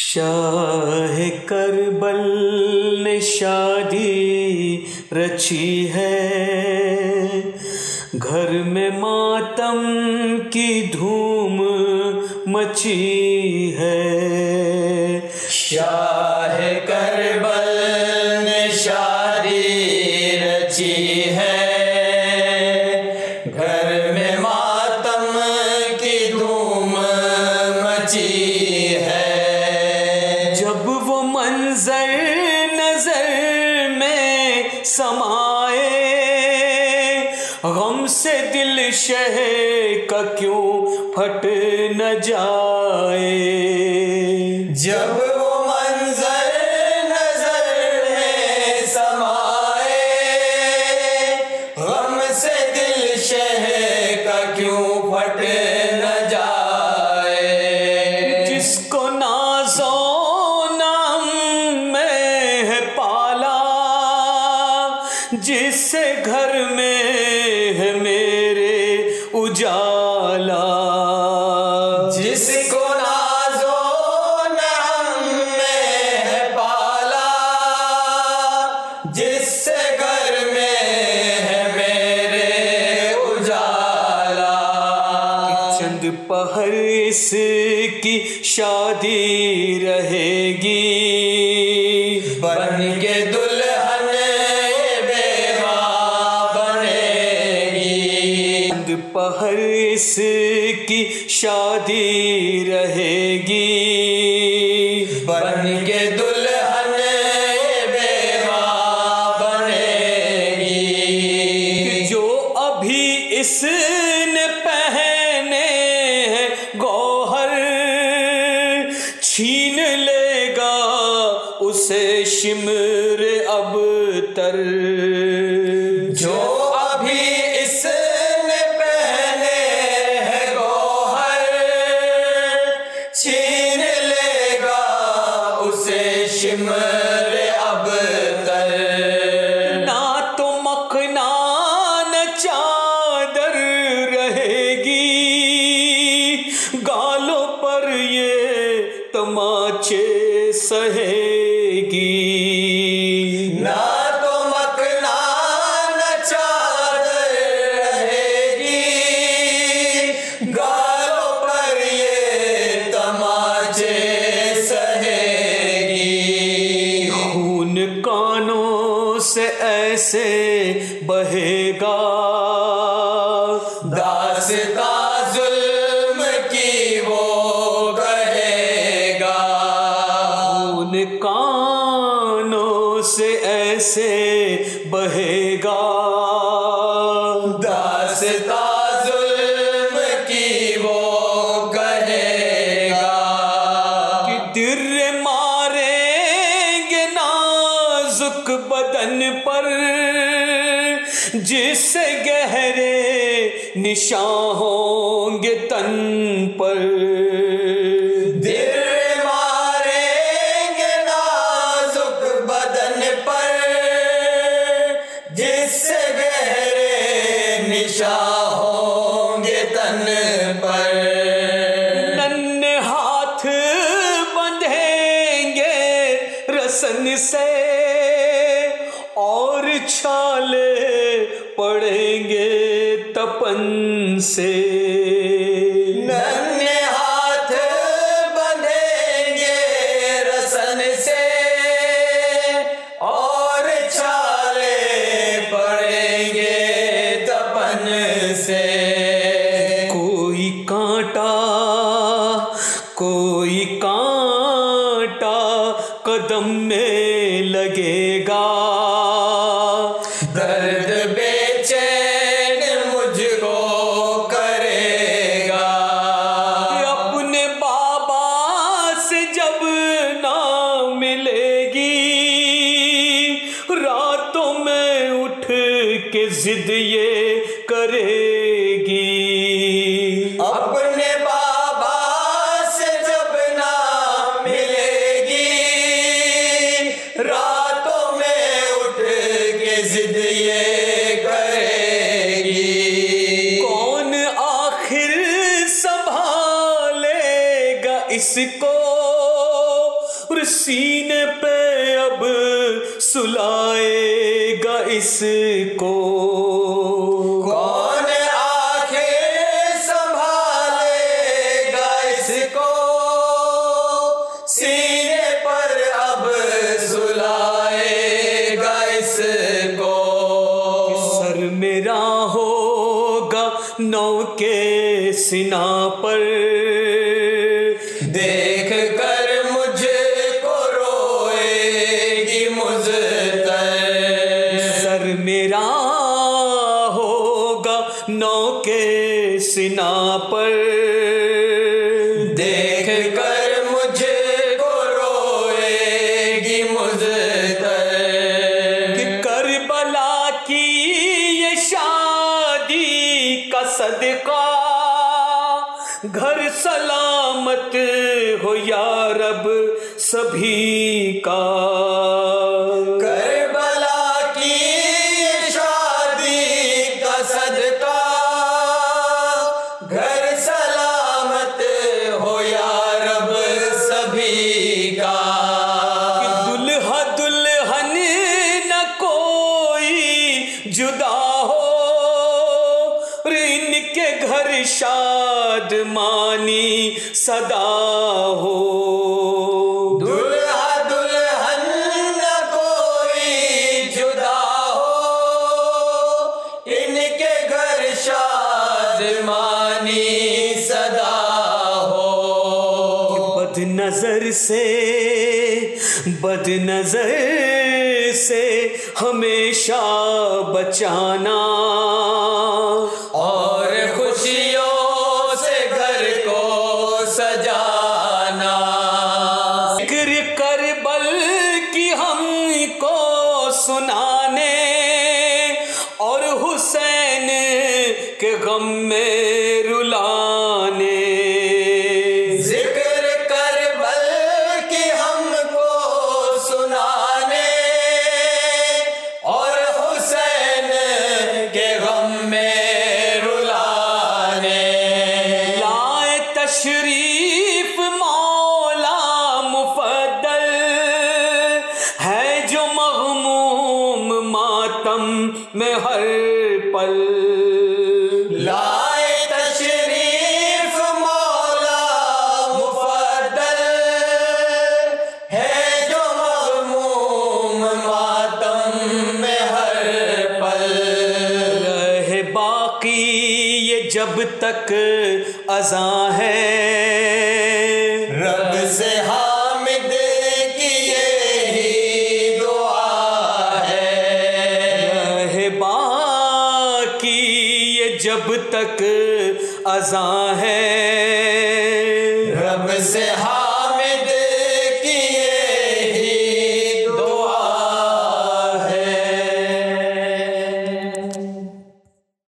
शाह करबल ने शादी रची है, घर में मातम की धूम मची है। शाह करबल ने शादी रची है, घर में मातम की धूम मची है। जब वो मंजर नजर में समाए, गम से दिल शह का क्यों फट न जाए। जब वो मंजर नजर में समाए, गम से दिल शह का क्यों फट न जाए। जिसको नाज़ो नाम में है पाला, जिससे घर में है मेरे उजाला। जिसको नाज़ो नाम में है पाला, जिससे घर में है मेरे उजाला। चंद पहर इसकी शादी रहेगी, बन के दुल्हन ये बेवा बनेगी। चंद पहर इसकी शादी रहेगी, बन के दुल्हन ये बेवा बनेगी। जो अभी इसने पहने हैं गौहर, छीन लेगा उसे शिमर अबतर। जो अभी इसने पहने हैं गौहर, छीन लेगा उसे शिमर अबतर। ना तो मखना न चादर रहेगी, गालों पर ये तमाचे सहेगी। ना तो मखना न चादर रहेगी, गालों पर ये तमाचे सहेगी। खून कानों से ऐसे बहेगा, दास्तां जुल्म की वो कहेगा। खून कानों से ऐसे बहेगा, दास्तां जुल्म की वो कहेगा। कि दिर्र मारेंगे नाजुक बदन पर, जिससे गहरे निशान होंगे तन पर। दिल मारेंगे नाजुक बदन पर, जिससे गहरे निशान होंगे तन पर। नन्हे हाथ बंधेंगे रसन से, और छाले पड़ेंगे तपन से। नन्हे हाथ बंधेंगे रसन से, और छाले पड़ेंगे तपन से। कोई कांटा कदम में लगेगा, दर्द बेचैन मुझको करेगा। अपने बाबा से जब ना मिलेगी, रातों में उठ के जिद ये करेगी। अपने बाबा से जब ना मिलेगी, रातों में उठ के जिद ये करेगी। कौन आखिर संभालेगा इसको, और सीने पे अब सुलाएगा इसको। कौन आंखें संभालेगा इसको, सीने पर अब सुलाएगा इसको। सर मेरा होगा नौ के सिना पर, देख कर मुझको रोएगी मुज़्तर। सर मेरा होगा नौ के सिना पर, देख कर मुझको रोएगी मुज़्तर। कि करबला की ये शादी का सदका घर सलामत हो या रब सभी का। करबला की शादी का सदका घर सलामत हो या रब सभी का। कि दुल्हा दुल्हन न कोई जुदा हो, इनके घर शादमानी सदा हो। दुल्हा दुल्हन न कोई जुदा हो, इनके घर शादमानी सदा हो। बदनजर से हमेशा बचाना, और खुशियों से घर को सजाना। जिक्र करबल की हमको सुनाने, और हुसैन के गम में रुलाने। जिक्र करबल की हमको सुनाने, और हुसैन के गम में रुलाने। लाए तशरीफ मौला मुफद्दल है जो मग़मूम मातम में हर पल। लाए तशरीफ मौला मुफद्दल है जो मग़मूम मातम में हर पल। रहे बाकी ये जब तक अज़ां है, रब से हामिद की यही दुआ है। रहे बाकी ये जब तक अज़ां है, रब से